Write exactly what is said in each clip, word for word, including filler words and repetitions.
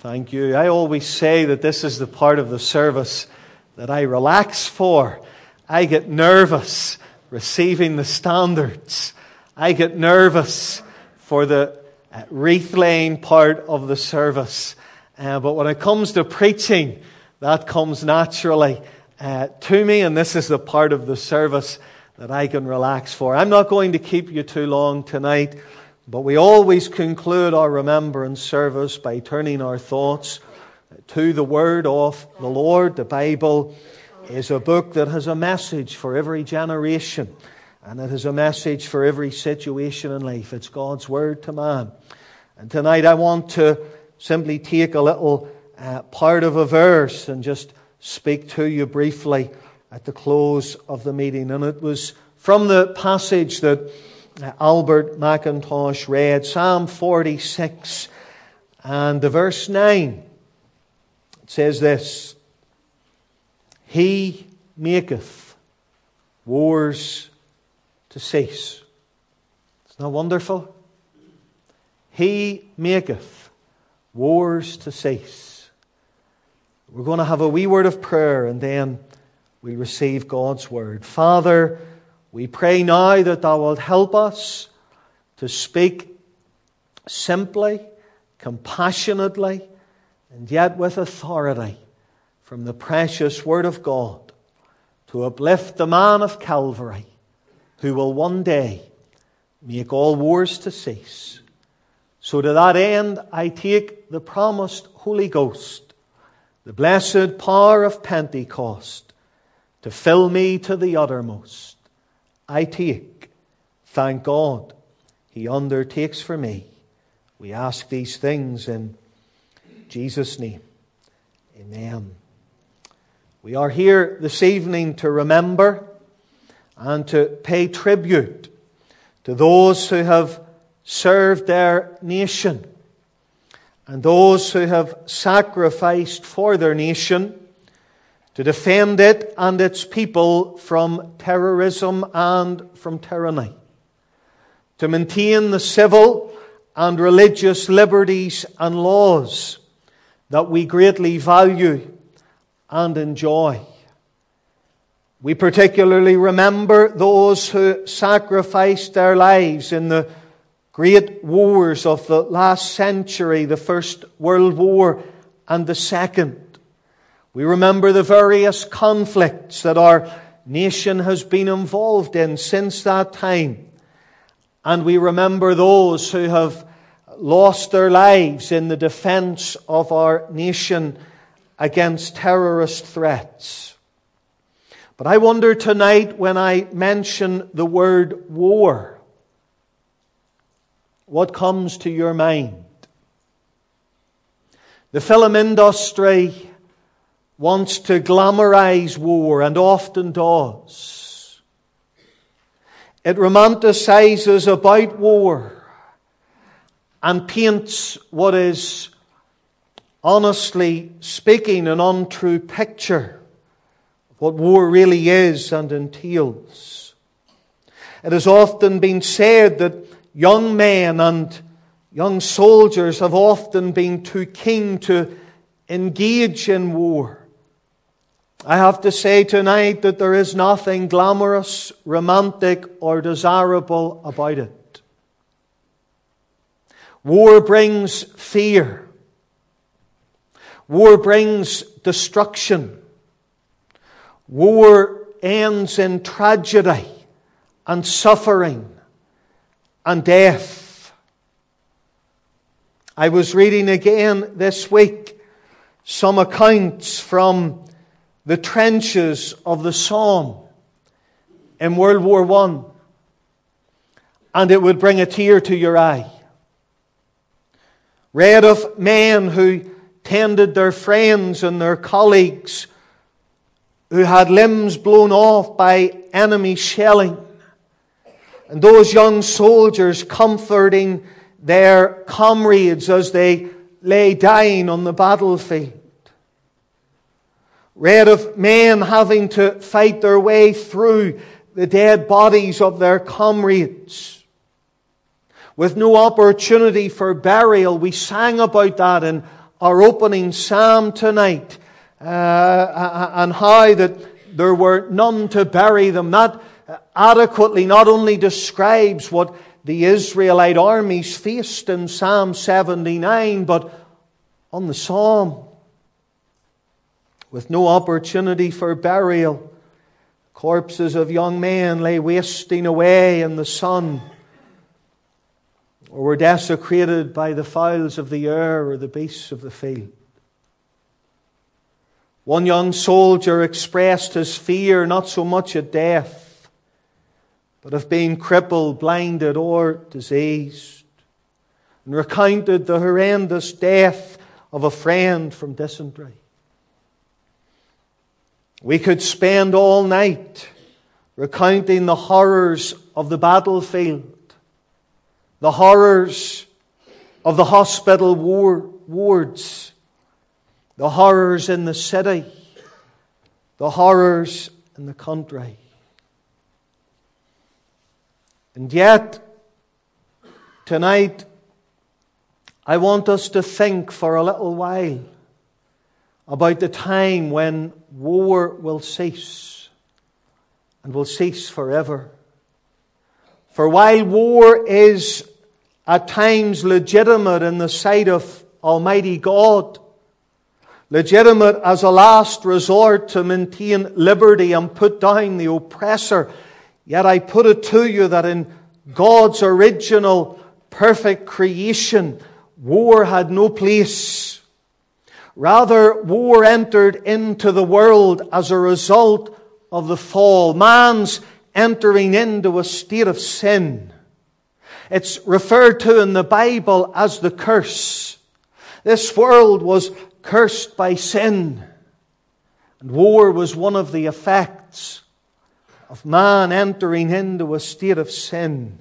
Thank you. I always say that this is the part of the service that I relax for. I get nervous receiving the standards. I get nervous for the uh, wreath-laying part of the service. Uh, but when it comes to preaching, that comes naturally uh, to me, and this is the part of the service that I can relax for. I'm not going to keep you too long tonight, but we always conclude our remembrance service by turning our thoughts to the Word of the Lord. The Bible is a book that has a message for every generation, and it has a message for every situation in life. It's God's Word to man. And tonight I want to simply take a little uh, part of a verse and just speak to you briefly at the close of the meeting. And it was from the passage that Albert McIntosh read, Psalm forty-six, and the verse nine. It says this: He maketh wars to cease. Isn't that wonderful? He maketh wars to cease. We're going to have a wee word of prayer, and then we receive God's Word. Father, we pray now that Thou wilt help us to speak simply, compassionately, and yet with authority from the precious Word of God to uplift the man of Calvary who will one day make all wars to cease. So to that end, I take the promised Holy Ghost, the blessed power of Pentecost, to fill me to the uttermost. I take, thank God, He undertakes for me. We ask these things in Jesus' name. Amen. We are here this evening to remember and to pay tribute to those who have served their nation and those who have sacrificed for their nation to defend it and its people from terrorism and from tyranny, to maintain the civil and religious liberties and laws that we greatly value and enjoy. We particularly remember those who sacrificed their lives in the great wars of the last century, the First World War and the Second. We remember the various conflicts that our nation has been involved in since that time. And we remember those who have lost their lives in the defense of our nation against terrorist threats. But I wonder tonight, when I mention the word war, what comes to your mind? The film industry wants to glamorize war, and often does. It romanticizes about war and paints what is, honestly speaking, an untrue picture of what war really is and entails. It has often been said that young men and young soldiers have often been too keen to engage in war. I have to say tonight that there is nothing glamorous, romantic, or desirable about it. War brings fear. War brings destruction. War ends in tragedy and suffering and death. I was reading again this week some accounts from the trenches of the Somme in World War One, and it would bring a tear to your eye. Read of men who tended their friends and their colleagues who had limbs blown off by enemy shelling, and those young soldiers comforting their comrades as they lay dying on the battlefield. Read of men having to fight their way through the dead bodies of their comrades with no opportunity for burial. We sang about that in our opening psalm tonight, uh, and how that there were none to bury them, that adequately not only describes what the Israelite armies faced in Psalm seventy-nine, but on the psalm, with no opportunity for burial, corpses of young men lay wasting away in the sun, or were desecrated by the fowls of the air or the beasts of the field. One young soldier expressed his fear not so much at death, but of being crippled, blinded, or diseased, and recounted the horrendous death of a friend from dysentery. We could spend all night recounting the horrors of the battlefield, the horrors of the hospital wards, the horrors in the city, the horrors in the country. And yet, tonight, I want us to think for a little while about the time when war will cease, and will cease forever. For while war is at times legitimate in the sight of Almighty God, legitimate as a last resort to maintain liberty and put down the oppressor, yet I put it to you that in God's original perfect creation, war had no place. Rather, war entered into the world as a result of the fall. Man's entering into a state of sin. It's referred to in the Bible as the curse. This world was cursed by sin. And war was one of the effects of man entering into a state of sin.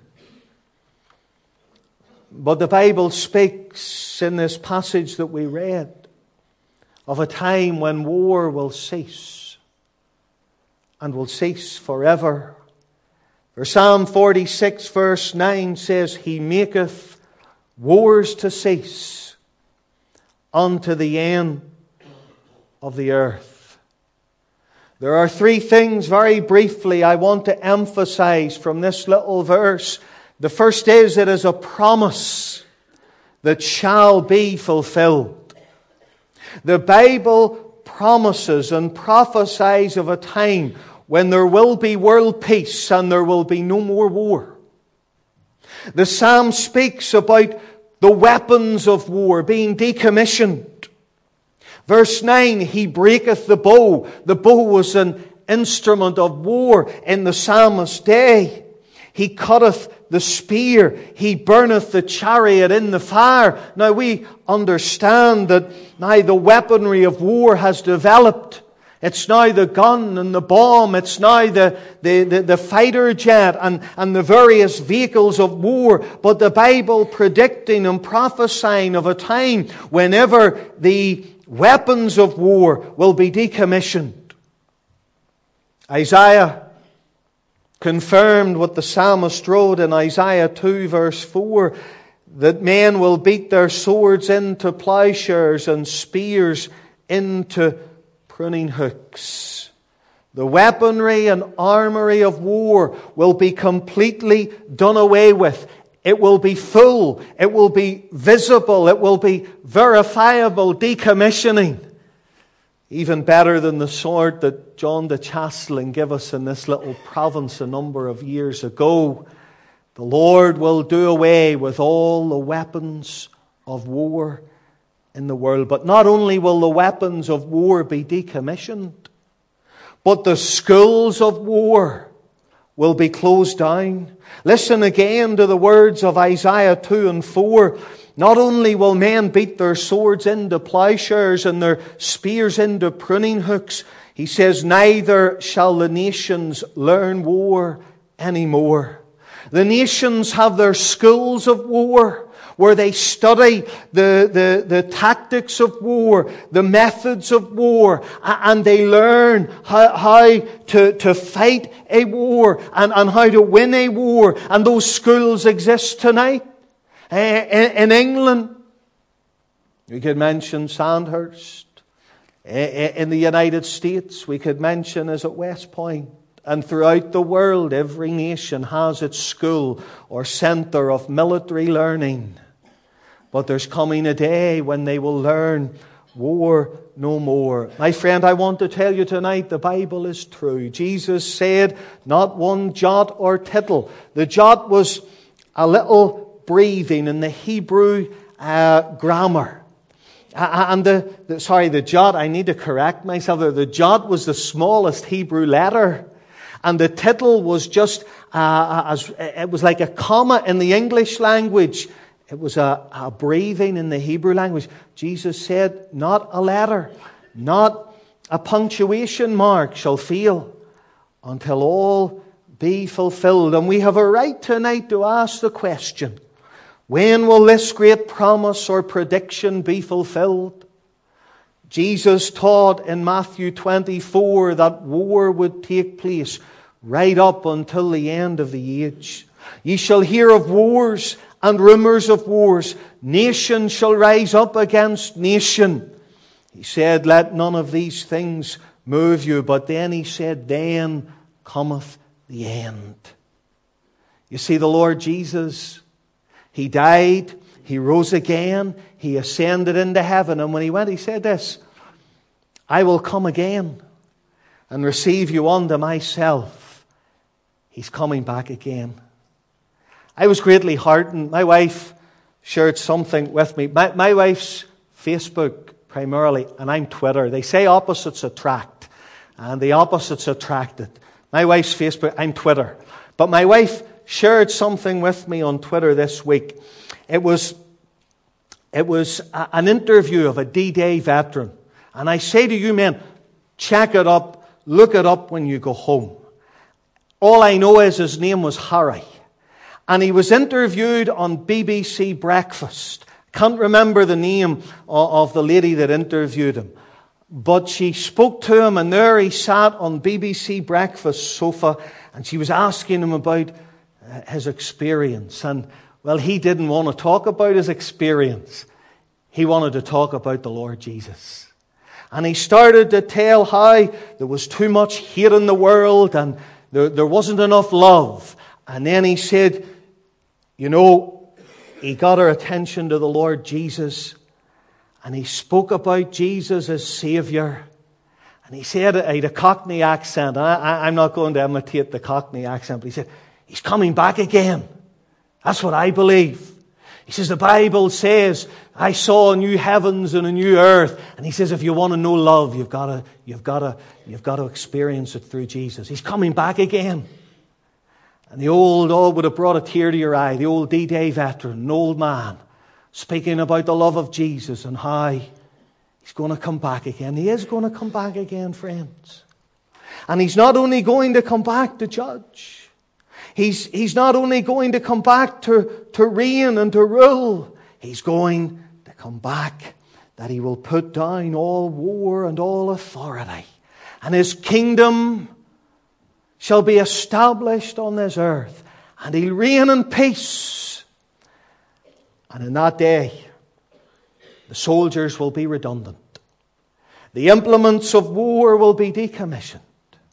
But the Bible speaks in this passage that we read of a time when war will cease, and will cease forever. For Psalm forty-six verse nine says, He maketh wars to cease unto the end of the earth. There are three things very briefly I want to emphasize from this little verse. The first is, it is a promise that shall be fulfilled. The Bible promises and prophesies of a time when there will be world peace and there will be no more war. The Psalm speaks about the weapons of war being decommissioned. Verse nine, He breaketh the bow. The bow was an instrument of war in the psalmist's day. He cutteth the spear. He burneth the chariot in the fire. Now we understand that now the weaponry of war has developed. It's now the gun and the bomb. It's now the, the, the, the fighter jet and, and the various vehicles of war. But the Bible predicting and prophesying of a time whenever the weapons of war will be decommissioned. Isaiah confirmed what the psalmist wrote in Isaiah two verse four, that men will beat their swords into plowshares and spears into pruning hooks. The weaponry and armory of war will be completely done away with. It will be full. It will be visible. It will be verifiable decommissioning. Even better than the sword that John de Chastelin gave us in this little province a number of years ago. The Lord will do away with all the weapons of war in the world. But not only will the weapons of war be decommissioned, but the schools of war will be closed down. Listen again to the words of Isaiah two and four. Not only will men beat their swords into plowshares and their spears into pruning hooks, he says, neither shall the nations learn war anymore. The nations have their schools of war, where they study the, the, the tactics of war, the methods of war, and they learn how, how to, to fight a war and, and how to win a war. And those schools exist tonight. In England, We could mention Sandhurst. In the United States, we could mention is at West Point. And throughout the world, every nation has its school or center of military learning. But there's coming a day when they will learn war no more. My friend, I want to tell you tonight, the Bible is true. Jesus said, not one jot or tittle. The jot was a little breathing in the Hebrew uh, grammar. And the, the, sorry, the jot, I need to correct myself there. The jot was the smallest Hebrew letter. And the tittle was just, uh, as, it was like a comma in the English language. It was a, a breathing in the Hebrew language. Jesus said, not a letter, not a punctuation mark shall fail until all be fulfilled. And we have a right tonight to ask the question, when will this great promise or prediction be fulfilled? Jesus taught in Matthew twenty-four that war would take place right up until the end of the age. Ye shall hear of wars and rumors of wars. Nation shall rise up against nation. He said, let none of these things move you. But then he said, then cometh the end. You see, the Lord Jesus, He died, He rose again, He ascended into heaven. And when He went, He said this, I will come again and receive you unto myself. He's coming back again. I was greatly heartened. My wife shared something with me. My, my wife's Facebook primarily, and I'm Twitter. They say opposites attract, and the opposites attracted. My wife's Facebook, I'm Twitter. But my wife shared something with me on Twitter this week. It was, it was a, an interview of a D-Day veteran. And I say to you men, check it up, look it up when you go home. All I know is his name was Harry. And he was interviewed on B B C Breakfast. Can't remember the name of the lady that interviewed him. But she spoke to him, and there he sat on B B C Breakfast sofa, and she was asking him about his experience. And, well, he didn't want to talk about his experience. He wanted to talk about the Lord Jesus. And he started to tell how there was too much hate in the world, and there, there wasn't enough love. And then he said, you know, he got our attention to the Lord Jesus, and he spoke about Jesus as Savior. And he said, he had a Cockney accent. I, I, I'm not going to imitate the Cockney accent, but he said, He's coming back again. That's what I believe. He says, the Bible says, I saw a new heavens and a new earth. And he says, if you want to know love, you've got to, you've got to, you've got to experience it through Jesus. He's coming back again. And the old, oh, would have brought a tear to your eye. The old D-Day veteran, an old man, speaking about the love of Jesus and how He's going to come back again. He is going to come back again, friends. And He's not only going to come back to judge. He's, he's not only going to come back to, to reign and to rule. He's going to come back that He will put down all war and all authority. And His kingdom shall be established on this earth. And He'll reign in peace. And in that day, the soldiers will be redundant. The implements of war will be decommissioned.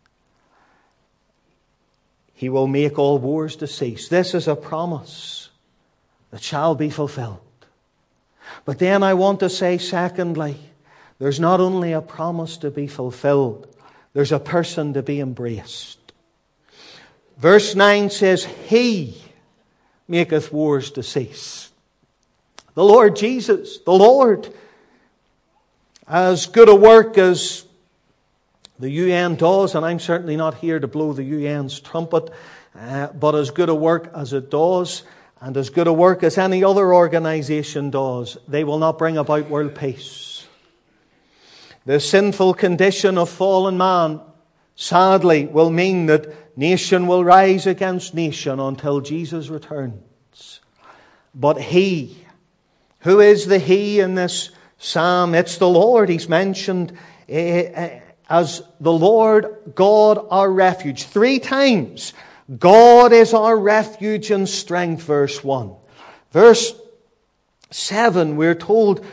He will make all wars to cease. This is a promise that shall be fulfilled. But then I want to say, secondly, there's not only a promise to be fulfilled, there's a person to be embraced. Verse nine says, He maketh wars to cease. The Lord Jesus, the Lord, as good a work as the U N does, and I'm certainly not here to blow the U N's trumpet, uh, but as good a work as it does, and as good a work as any other organization does, they will not bring about world peace. The sinful condition of fallen man, sadly, will mean that nation will rise against nation until Jesus returns. But He, who is the He in this psalm? It's the Lord. He's mentioned uh, as the Lord God our refuge. Three times. God is our refuge and strength, verse one. Verse seven, we're told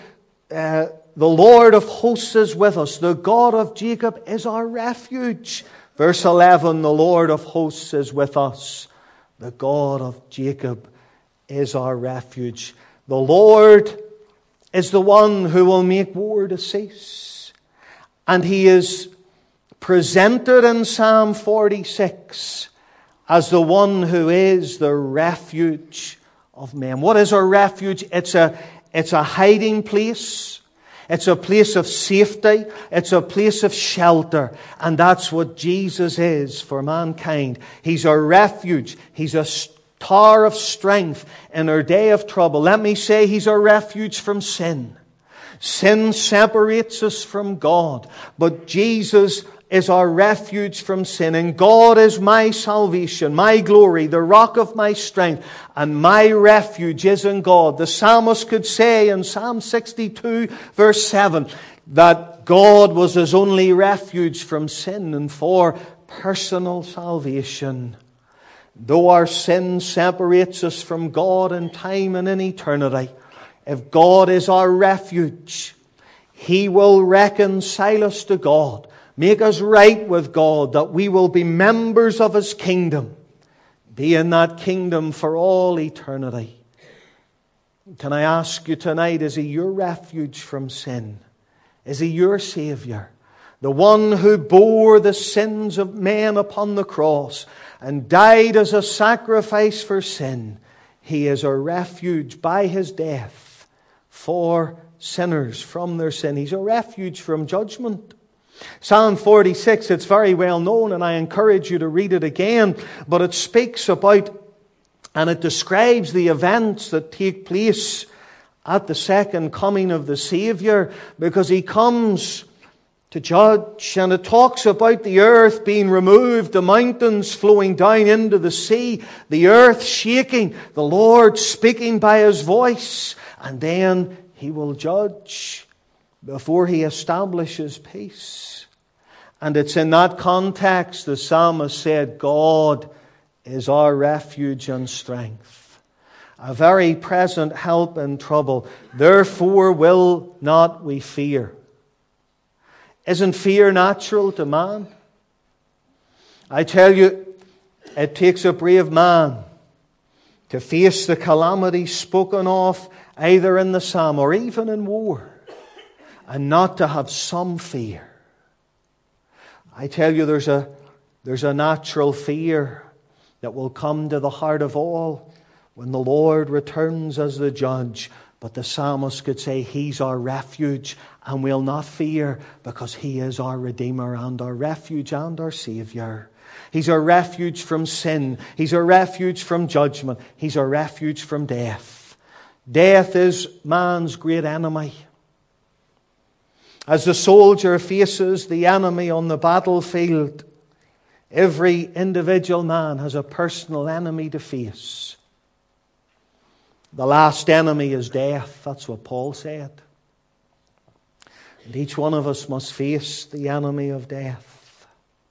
uh, the Lord of hosts is with us. The God of Jacob is our refuge. Verse eleven, the Lord of hosts is with us. The God of Jacob is our refuge. The Lord is the one who will make war to cease. And He is presented in Psalm forty-six as the one who is the refuge of men. What is our refuge? It's a, it's a hiding place. It's a place of safety. It's a place of shelter. And that's what Jesus is for mankind. He's a refuge. He's a tower of strength in our day of trouble. Let me say, He's a refuge from sin. Sin separates us from God. But Jesus is our refuge from sin. And God is my salvation, my glory, the rock of my strength. And my refuge is in God. The psalmist could say in Psalm sixty-two, verse seven, that God was his only refuge from sin and for personal salvation. Though our sin separates us from God in time and in eternity, if God is our refuge, He will reconcile us to God, make us right with God, that we will be members of His kingdom, be in that kingdom for all eternity. Can I ask you tonight, is He your refuge from sin? Is He your Savior? The one who bore the sins of men upon the cross and died as a sacrifice for sin. He is a refuge by His death for sinners from their sin. He's a refuge from judgment. Psalm forty-six, it's very well known, and I encourage you to read it again, but it speaks about and it describes the events that take place at the second coming of the Savior, because He comes to judge. And it talks about the earth being removed, the mountains flowing down into the sea, the earth shaking, the Lord speaking by His voice, and then He will judge before He establishes peace. And it's in that context the psalmist said, God is our refuge and strength, a very present help in trouble. Therefore will not we fear. Isn't fear natural to man? I tell you, it takes a brave man to face the calamity spoken of either in the psalm or even in war, and not to have some fear. I tell you, there's a, there's a natural fear that will come to the heart of all when the Lord returns as the judge. But the psalmist could say, He's our refuge, and we'll not fear, because He is our Redeemer and our refuge and our Savior. He's our refuge from sin. He's our refuge from judgment. He's our refuge from death. Death is man's great enemy. As the soldier faces the enemy on the battlefield, every individual man has a personal enemy to face. The last enemy is death. That's what Paul said. And each one of us must face the enemy of death.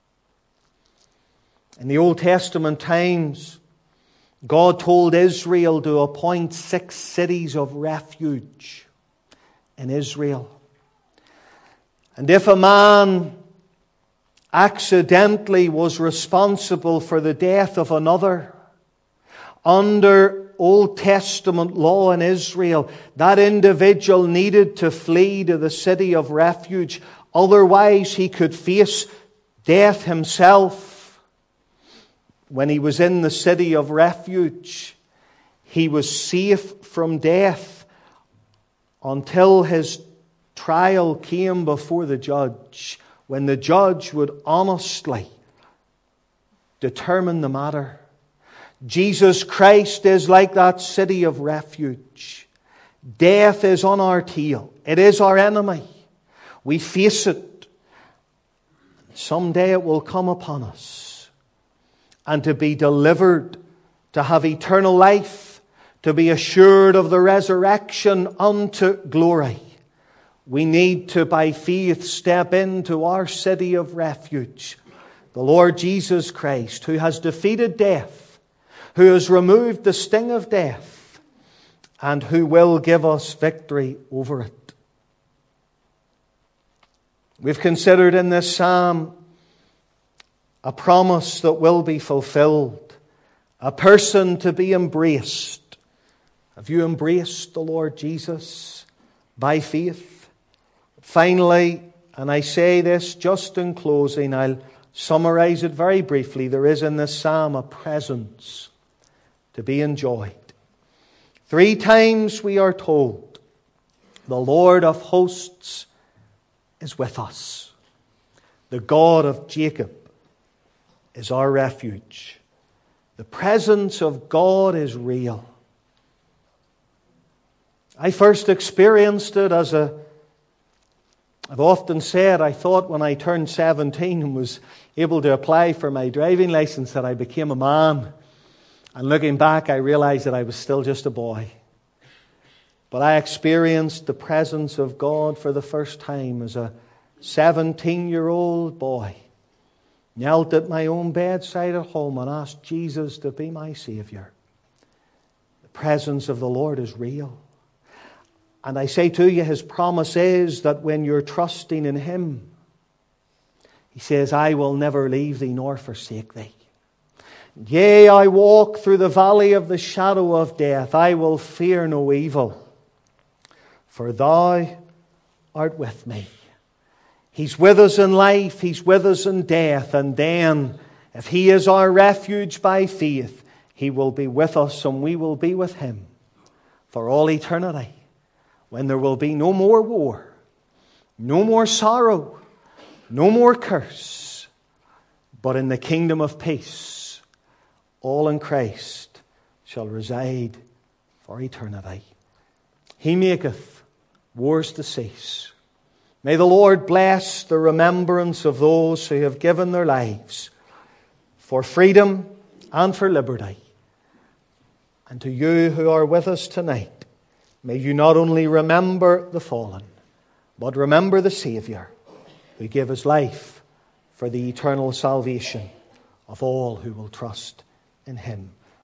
In the Old Testament times, God told Israel to appoint six cities of refuge in Israel. And if a man accidentally was responsible for the death of another, under Old Testament law in Israel, that individual needed to flee to the city of refuge. Otherwise, he could face death himself. When he was in the city of refuge, he was safe from death until his trial came before the judge, when the judge would honestly determine the matter. Jesus Christ is like that city of refuge. Death is on our tail. It is our enemy. We face it. Someday it will come upon us. And to be delivered, to have eternal life, to be assured of the resurrection unto glory, we need to, by faith, step into our city of refuge. The Lord Jesus Christ, who has defeated death, who has removed the sting of death, and who will give us victory over it. We've considered in this psalm a promise that will be fulfilled, a person to be embraced. Have you embraced the Lord Jesus by faith? Finally, and I say this just in closing, I'll summarize it very briefly. There is in this psalm a presence to be enjoyed. Three times we are told, the Lord of hosts is with us. The God of Jacob is our refuge. The presence of God is real. I first experienced it as a, I've often said, I thought when I turned seventeen and was able to apply for my driving license that I became a man. And looking back, I realized that I was still just a boy. But I experienced the presence of God for the first time as a seventeen-year-old boy. Knelt at my own bedside at home and asked Jesus to be my Savior. The presence of the Lord is real. And I say to you, His promise is that when you're trusting in Him, He says, I will never leave thee nor forsake thee. Yea, I walk through the valley of the shadow of death. I will fear no evil, for thou art with me. He's with us in life. He's with us in death. And then, if He is our refuge by faith, He will be with us and we will be with Him for all eternity, when there will be no more war, no more sorrow, no more curse, but in the kingdom of peace, all in Christ shall reside for eternity. He maketh wars to cease. May the Lord bless the remembrance of those who have given their lives for freedom and for liberty. And to you who are with us tonight, may you not only remember the fallen, but remember the Saviour who gave His life for the eternal salvation of all who will trust in Him.